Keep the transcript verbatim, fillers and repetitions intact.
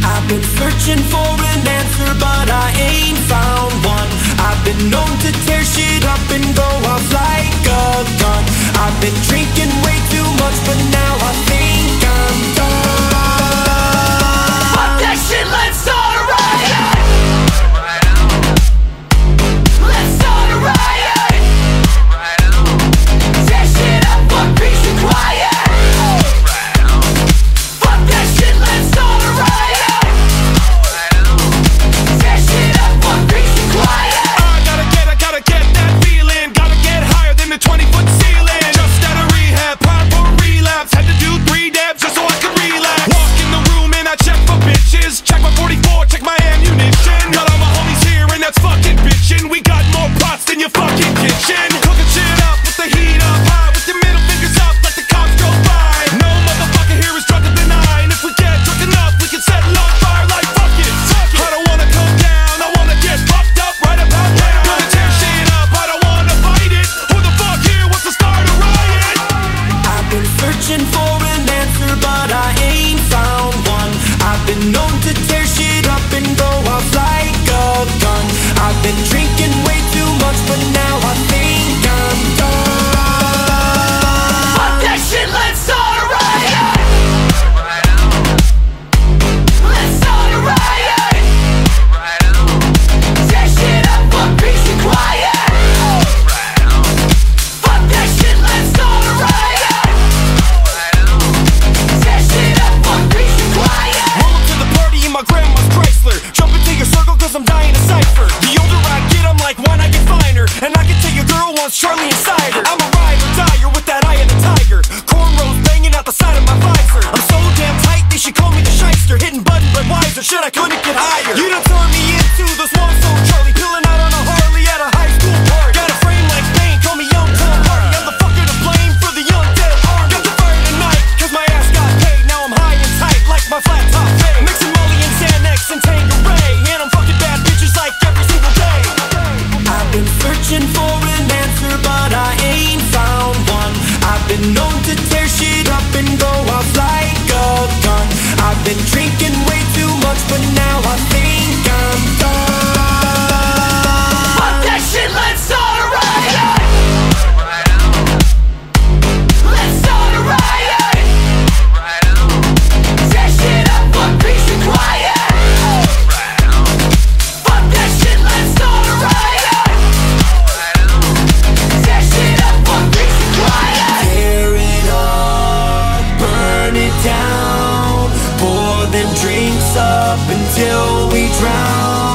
I've been searching for an answer, but I ain't found one. I've been known to tear shit up and go off like a gun. I've been drinking way too much, but now I think I'm done. Fuck that shit, let's start a riot. Let's start a riot. Tear shit up, fuck peace and quiet. Fuck that shit, let's start a riot. Tear shit up, fuck peace and quiet. I gotta get, I gotta get that feeling. Gotta get higher than the twenty foot ceiling. Just out of rehab, prime for a relapse. Had to do three dabs just so I could relax. Walk in the room and I check for bitches. Check my forty-four, check my ammunition. Got all my homies here and that's fucking bitchin'. We got more pots than your fucking kitchen. Cooking shit up with the heat up high, with your middle fingers up like the cops go by. No motherfucker here is drunker than I. And if we get drunk enough, we can set it on fire like fuck it, fuck it. I don't wanna come down, I wanna get fucked up right about now. Gonna tear shit up, I don't wanna fight it. Who the fuck here wants to start a riot? I've been searching for an answer, but I ain't found one. I've been known to tear shit up and go off like a gun. I've been drinking way too much, but now I think I'm done. Fuck that shit, let's start a riot. Let's start a riot. Tear shit up, fuck peace and quiet. Fuck that shit, let's start a riot. Tear shit up, fuck peace and quiet. Roll up to the party in my grandma's Chrysler. Jump into your circle cause I'm dying to cipher. The older I get, I'm like, why not get finer? And I can tell your girl wants Charlie and cider. I'm a ride or dyer with that eye of the tiger. Cornrows banging out the side of my visor. I'm so damn tight, they should call me the shyster. Hitting button but wiser, shit I couldn't get higher. You done turned me into the small soul Charlie. Peeling out on a Harley at a high school party. Got a frame like Bane, call me Young Tom Hardy. I'm the fucker to blame for the young dead army. Got the fire tonight, cause my ass got paid. Now I'm high and tight like my flat top fade. Mixing Molly and Xanax and Tanqueray. And I'm fucking bad bitches like every single day. I've been searching for an answer, but I ain't found one. I've been known to tear shit up and go off like a gun. I've been drinking way too much, but now I think I'm done. Fuck that shit, let's start a riot. Let's start a riot. Tear shit up, fuck peace and quiet. Fuck that shit, let's start a riot. Tear shit up, fuck peace and quiet. Tear it up, burn it down. Pour them drinks up until we drown.